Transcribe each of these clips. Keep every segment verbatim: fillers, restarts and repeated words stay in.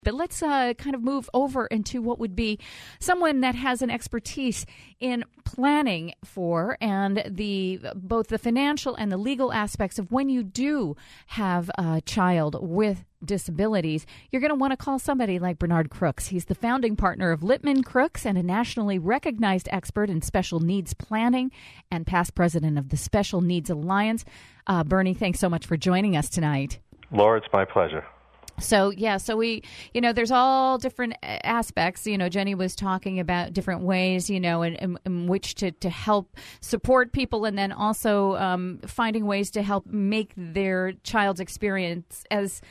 But let's uh, kind of move over into what would be someone that has an expertise in planning for and the both the financial and the legal aspects of when you do have a child with disabilities. You're going to want to call somebody like Bernard Crooks. He's the founding partner of Littman Crooks and a nationally recognized expert in special needs planning and past president of the Special Needs Alliance. Uh, Bernie, thanks so much for joining us tonight. Laura, it's my pleasure. So, yeah, so we, you know, there's all different aspects. You know, Jenny was talking about different ways, you know, in, in, in which to, to help support people, and then also um, finding ways to help make their child's experience as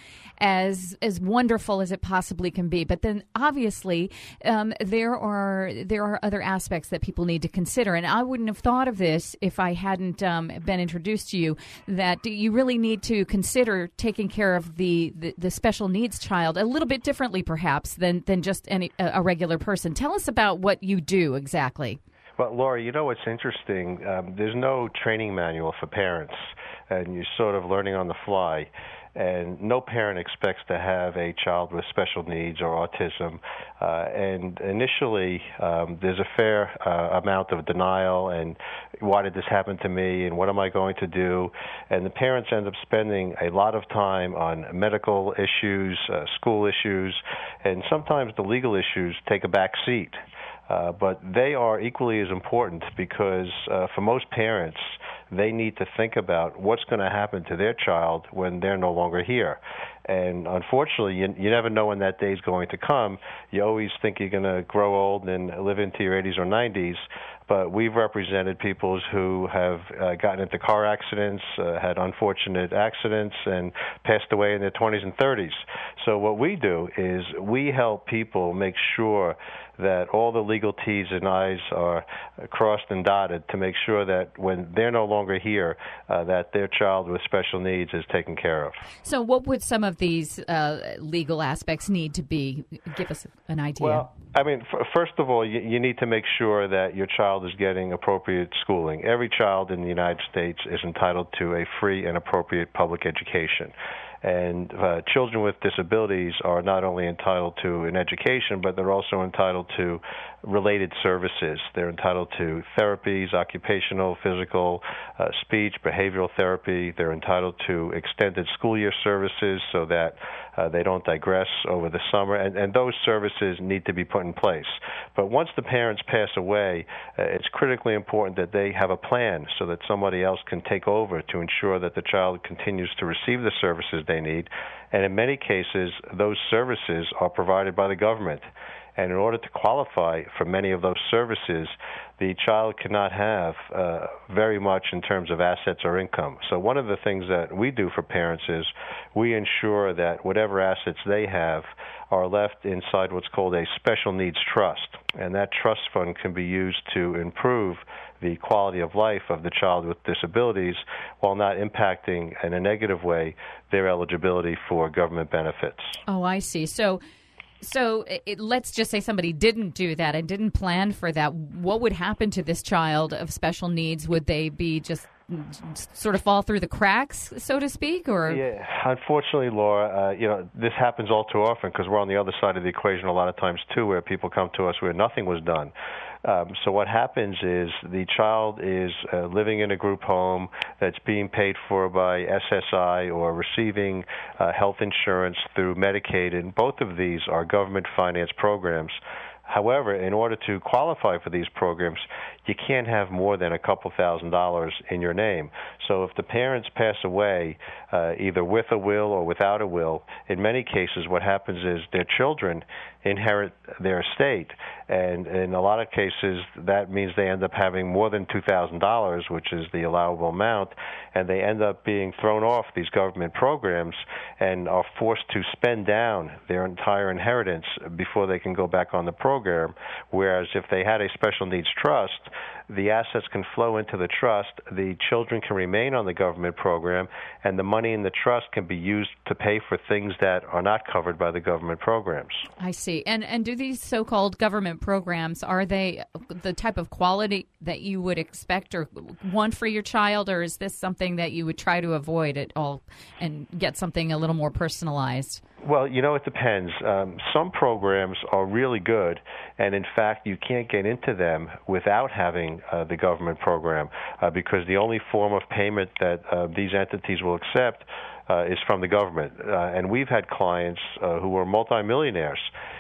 as as wonderful as it possibly can be. But then obviously um, there are there are other aspects that people need to consider. And I wouldn't have thought of this if I hadn't um, been introduced to you, that you really need to consider taking care of the, the, the special needs child a little bit differently, perhaps, than, than just any a regular person. Tell us about what you do exactly. Well, Laura, you know what's interesting? Um, there's no training manual for parents, and you're sort of learning on the fly. And no parent expects to have a child with special needs or autism. Uh, and initially, um, there's a fair uh, amount of denial and why did this happen to me and what am I going to do? And the parents end up spending a lot of time on medical issues, uh, school issues, and sometimes the legal issues take a back seat. Uh, but they are equally as important because uh, for most parents, they need to think about what's going to happen to their child when they're no longer here. And unfortunately, you, you never know when that day is going to come. You always think you're going to grow old and live into your eighties or nineties. But we've represented people who have uh, gotten into car accidents, uh, had unfortunate accidents, and passed away in their twenties and thirties. So what we do is we help people make sure that all the legal T's and I's are crossed and dotted to make sure that when they're no longer here, uh, that their child with special needs is taken care of. So what would some of these uh, legal aspects need to be? Give us an idea. Well, I mean, f- first of all, you, you need to make sure that your child is getting appropriate schooling. Every child in the United States is entitled to a free and appropriate public education. And uh, children with disabilities are not only entitled to an education, but they're also entitled to related services. They're entitled to therapies, occupational, physical, uh, speech, behavioral therapy. They're entitled to extended school year services so that uh, they don't digress over the summer. And, and those services need to be put in place. But once the parents pass away, uh, it's critically important that they have a plan so that somebody else can take over to ensure that the child continues to receive the services they need. And in many cases, those services are provided by the government. And in order to qualify for many of those services, the child cannot have uh, very much in terms of assets or income. So one of the things that we do for parents is we ensure that whatever assets they have are left inside what's called a special needs trust. And that trust fund can be used to improve the quality of life of the child with disabilities while not impacting in a negative way their eligibility for government benefits. Oh, I see. So So it, let's just say somebody didn't do that and didn't plan for that. What would happen to this child of special needs? Would they be just sort of fall through the cracks, so to speak? Or yeah, unfortunately, Laura, uh, you know, this happens all too often because we're on the other side of the equation a lot of times too, where people come to us where nothing was done. Um, so what happens is the child is uh, living in a group home that's being paid for by S S I or receiving uh, health insurance through Medicaid, and both of these are government-financed programs. However, in order to qualify for these programs, you can't have more than a couple thousand dollars in your name. So if the parents pass away, uh, either with a will or without a will, in many cases what happens is their children inherit their estate. And in a lot of cases, that means they end up having more than two thousand dollars, which is the allowable amount, and they end up being thrown off these government programs and are forced to spend down their entire inheritance before they can go back on the program. Whereas if they had a special needs trust, the assets can flow into the trust, the children can remain on the government program, and the money in the trust can be used to pay for things that are not covered by the government programs. I see. And and do these so-called government programs, are they the type of quality that you would expect or want for your child, or is this something that you would try to avoid at all and get something a little more personalized? Well, you know, it depends. Um, some programs are really good, and in fact, you can't get into them without having uh, the government program uh, because the only form of payment that uh, these entities will accept uh, is from the government. Uh, and we've had clients uh, who were multimillionaires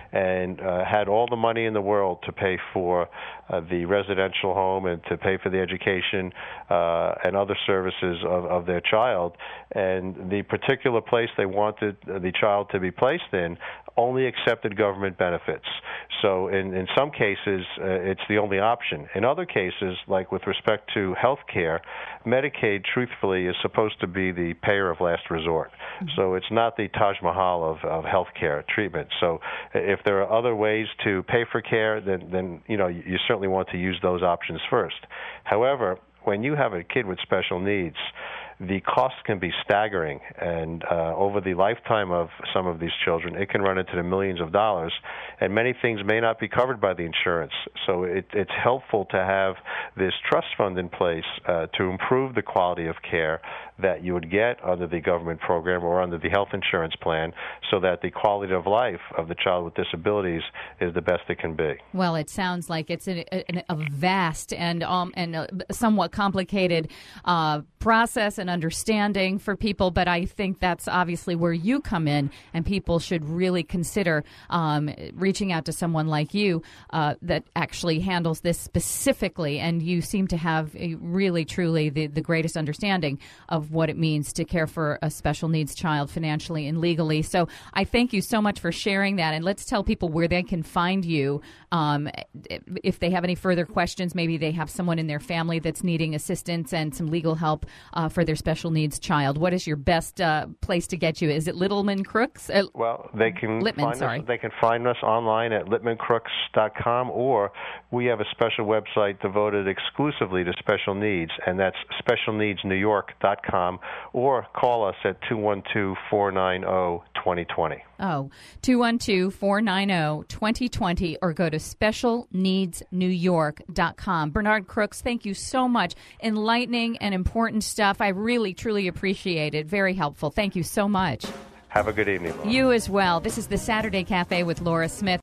and uh, had all the money in the world to pay for uh, the residential home and to pay for the education uh, and other services of, of their child. And the particular place they wanted the child to be placed in only accepted government benefits. So in, in some cases, uh, it's the only option. In other cases, like with respect to health care, Medicaid, truthfully, is supposed to be the payer of last resort. Mm-hmm. So it's not the Taj Mahal of, of health care treatment. So if there are other ways to pay for care, then, then you know, you, you certainly want to use those options first. However, when you have a kid with special needs, the costs can be staggering, and uh, over the lifetime of some of these children, it can run into the millions of dollars, and many things may not be covered by the insurance. So it, it's helpful to have this trust fund in place uh, to improve the quality of care that you would get under the government program or under the health insurance plan, so that the quality of life of the child with disabilities is the best it can be. Well, it sounds like it's a, a, a vast and um, and a somewhat complicated uh, process and understanding for people, but I think that's obviously where you come in, and people should really consider um, reaching out to someone like you uh, that actually handles this specifically, and you seem to have a really, truly the, the greatest understanding of what it means to care for a special needs child financially and legally. So I thank you so much for sharing that, and let's tell people where they can find you um, if they have any further questions. Maybe they have someone in their family that's needing assistance and some legal help uh, for their special needs child. What is your best uh, place to get you? Is it Littleman Crooks? Uh, well, they can Littman, find sorry. us. They can find us online at littman crooks dot com, or we have a special website devoted exclusively to special needs, and that's special needs new york dot com, or call us at two one two, four nine zero, two zero two zero. Oh, two one two, four nine zero, two zero two zero, or go to special needs new york dot com. Bernard Crooks, thank you so much. Enlightening and important stuff. I really, truly appreciate it. Very helpful. Thank you so much. Have a good evening, Laura. You as well. This is the Saturday Cafe with Laura Smith.